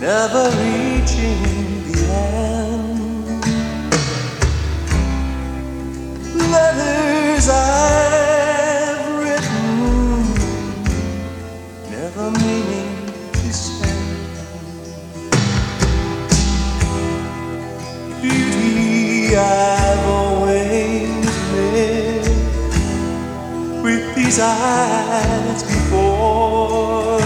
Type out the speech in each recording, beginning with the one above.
never reaching the end. Letters I've written, never meaning to send. Beauty I've always lived with these eyes before.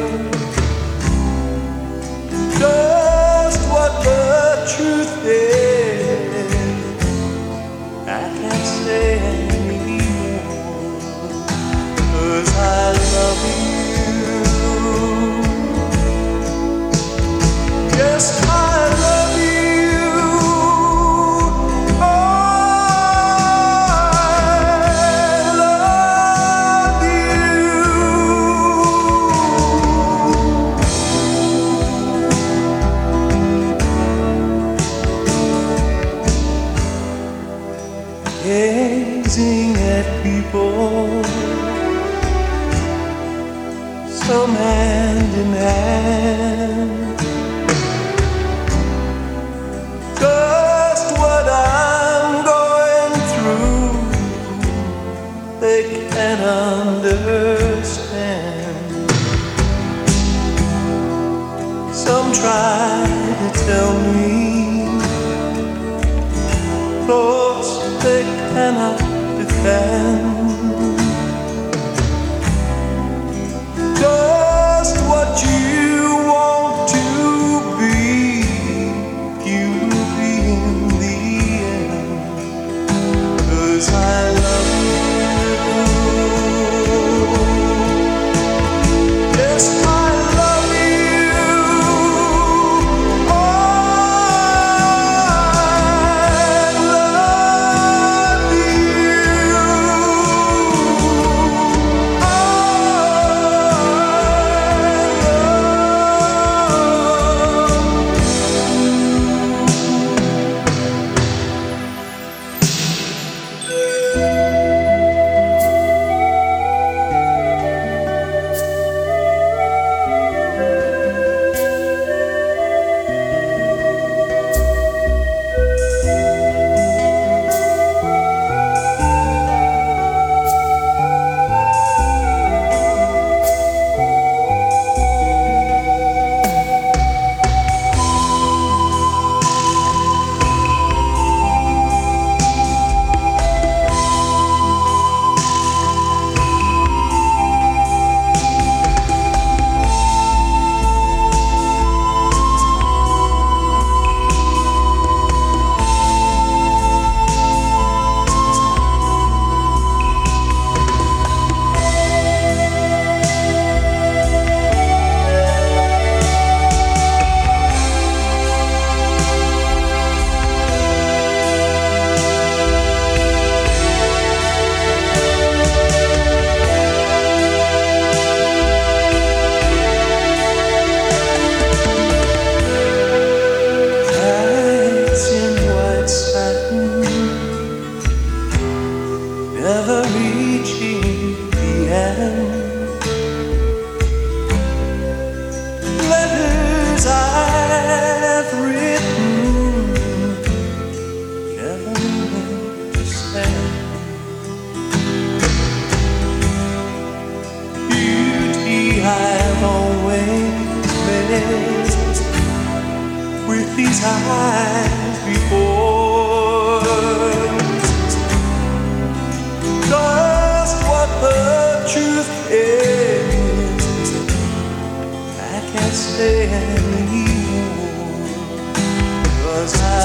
Just what the truth is, I can't say anymore, 'cause I love you. Yes, I love you. I love you. Gazing at people, some hand in hand, just what I'm going through, they can't understand. Some try to tell me thoughts they cannot defend. Just what you want to be, you will be in the end, 'cause I love you. Yes, I love you. I love you. Never reaching the end. Letters I've written, never meaning to send. Beauty I've always missed with these eyes before. Just what the truth is, I can't say anymore, 'cause I